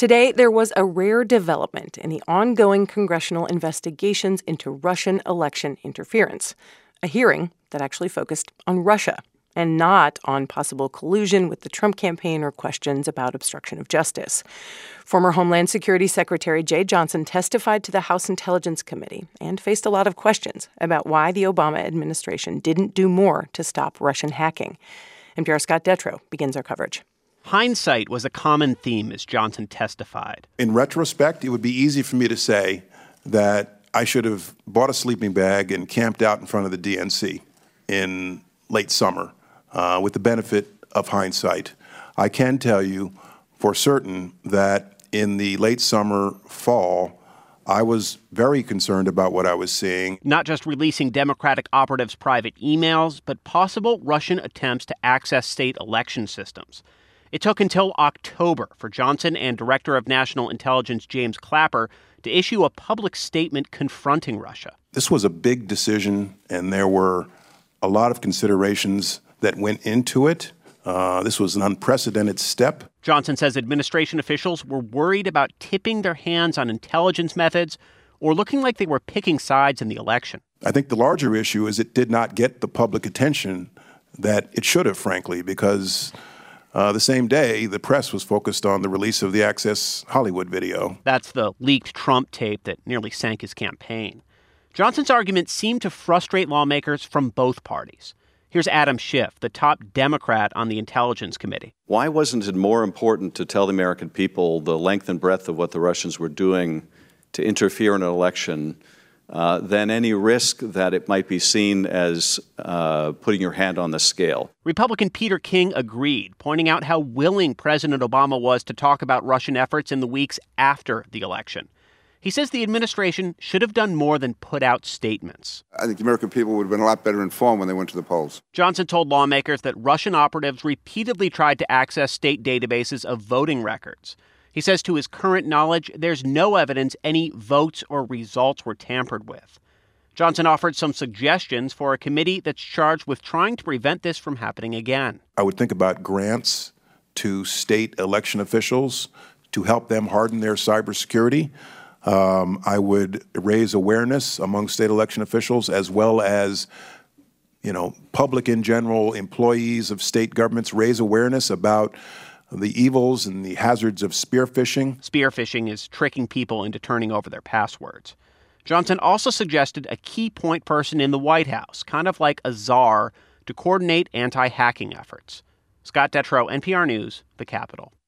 Today, there was a rare development in the ongoing congressional investigations into Russian election interference, a hearing that actually focused on Russia and not on possible collusion with the Trump campaign or questions about obstruction of justice. Former Homeland Security Secretary Jeh Johnson testified to the House Intelligence Committee and faced a lot of questions about why the Obama administration didn't do more to stop Russian hacking. NPR's Scott Detrow begins our coverage. Hindsight was a common theme as Johnson testified. In retrospect, it would be easy for me to say that I should have bought a sleeping bag and camped out in front of the DNC in late summer with the benefit of hindsight. I can tell you for certain that in the late summer, fall, I was very concerned about what I was seeing. Not just releasing Democratic operatives' private emails, but possible Russian attempts to access state election systems. It took until October for Johnson and Director of National Intelligence James Clapper to issue a public statement confronting Russia. This was a big decision, and there were a lot of considerations that went into it. This was an unprecedented step. Johnson says administration officials were worried about tipping their hands on intelligence methods or looking like they were picking sides in the election. I think the larger issue is it did not get the public attention that it should have, frankly, because the same day, the press was focused on the release of the Access Hollywood video. That's the leaked Trump tape that nearly sank his campaign. Johnson's argument seemed to frustrate lawmakers from both parties. Here's Adam Schiff, the top Democrat on the Intelligence Committee. Why wasn't it more important to tell the American people the length and breadth of what the Russians were doing to interfere in an election than any risk that it might be seen as putting your hand on the scale? Republican Peter King agreed, pointing out how willing President Obama was to talk about Russian efforts in the weeks after the election. He says the administration should have done more than put out statements. I think the American people would have been a lot better informed when they went to the polls. Johnson told lawmakers that Russian operatives repeatedly tried to access state databases of voting records. He says to his current knowledge, there's no evidence any votes or results were tampered with. Johnson offered some suggestions for a committee that's charged with trying to prevent this from happening again. I would think about grants to state election officials to help them harden their cybersecurity. I would raise awareness among state election officials as well as, public in general, employees of state governments, raise awareness about the evils and the hazards of spear phishing. Spear phishing is tricking people into turning over their passwords. Johnson also suggested a key point person in the White House, kind of like a czar, to coordinate anti-hacking efforts. Scott Detrow, NPR News, the Capitol.